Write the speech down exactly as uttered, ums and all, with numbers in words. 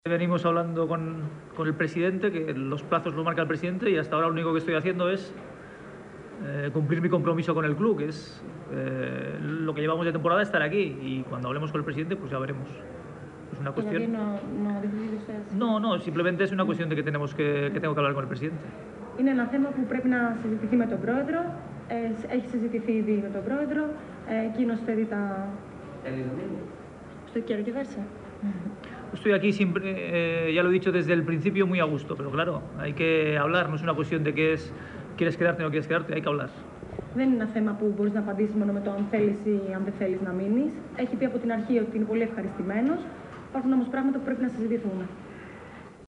Venimos hablando con, con el presidente, que los plazos los marca el presidente, y hasta ahora lo único que estoy haciendo es eh, cumplir mi compromiso con el club, que es eh, lo que llevamos de temporada, estar aquí. Y cuando hablemos con el presidente, pues ya veremos. Es una cuestión. No, no, no, no, simplemente es una cuestión de que, tenemos que, que tengo que hablar con el presidente. Είναι ένα θέμα που πρέπει να συζητηθεί με τον πρόεδρο. Ε, έχει συζητηθεί ήδη με τον πρόεδρο. Ε, Εκείνος θέτει τα... ¿Usted quiere quedarse? Estoy aquí siempre, eh, ya lo he dicho desde el principio, muy a gusto, pero claro, hay que hablar, no es una cuestión de que es quieres quedarte o no quieres quedarte, hay que hablar. Δεν είναι ένα θέμα που μπορείς να απαντήσεις μόνο με το αν θέλεις ή αν δεν θέλεις να μείνεις. Έχει πει από την αρχή ότι είναι πολύ ευχαριστημένος. Υπάρχουν όμως πράγματα που πρέπει να συζητηθούν.